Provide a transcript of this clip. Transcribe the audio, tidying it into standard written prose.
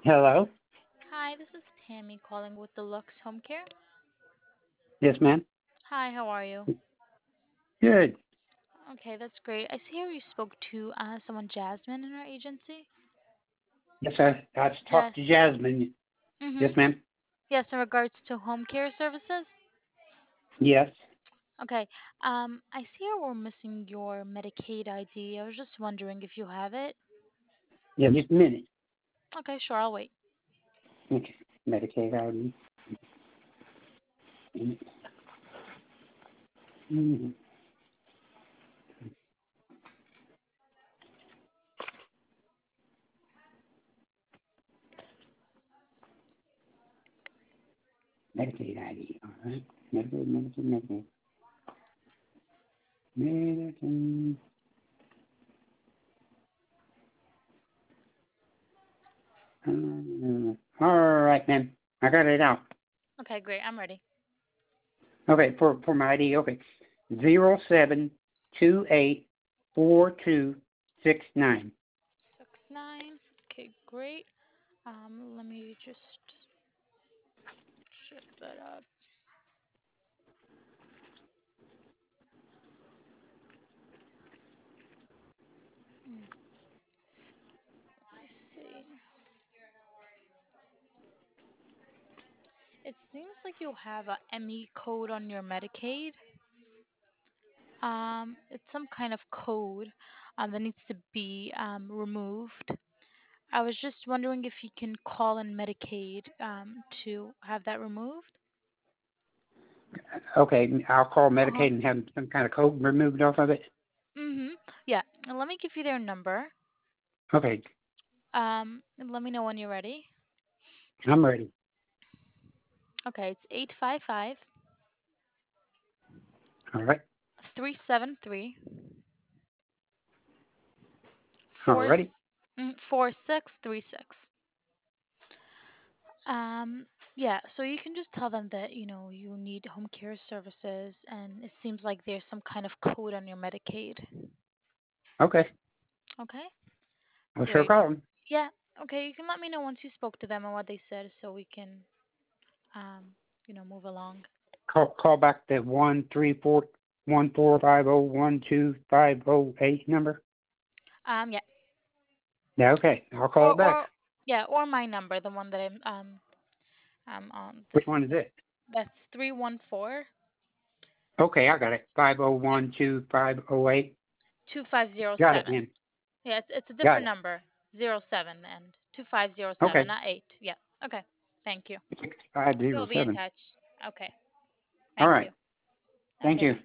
Hello? Hi, this is Tammy calling with Deluxe Home Care. Yes, ma'am. Hi, how are you? Good. Okay, that's great. I see here you spoke to someone, Jasmine, in our agency. Yes, I Yes. talked to Jasmine. Yes, Mhm. ma'am. Yes, in regards to home care services. Yes. Okay. I see here we're missing your Medicaid ID. I was just wondering if you have it. Yeah, just a minute. Okay, sure, I'll wait. Okay. Medicaid ID. Mm-hmm. Medicaid ID. All right. Medicaid. Medicaid. All right, ma'am. I got it out. Okay, great. I'm ready. Okay, for my ID. Okay. 07284269. 69. Okay, great. Let me just check that out. I see. It seems like you have a ME code on your Medicaid. It's some kind of code that needs to be removed. I was just wondering if you can call in Medicaid to have that removed. Okay, I'll call Uh-huh. Medicaid and have some kind of code removed off of it. Yeah. And let me give you their number. Okay, And let me know when you're ready. I'm ready. Okay, it's 855 All right. 373 All righty. 4636. Um, yeah, so you can just tell them that, you need home care services and it seems like there's some kind of code on your Medicaid. Okay. Okay? I'll sure Great. call them. Yeah, okay, you can let me know once you spoke to them and what they said so we can um, move along. Call back the 13414501250 number. Yeah. Yeah, okay. I'll call Or it back. or yeah, or my number, the one that I'm on this Which one is it? that's 314 Okay, I got it. 5012508. Got it, 2507. man. Yeah, it's a Got different it. number. 07 and 2507, Okay. not 8. Yeah. Okay. Thank you. We'll be in 6507. touch. Okay. All Thank right. you. Thank Okay, you. bye.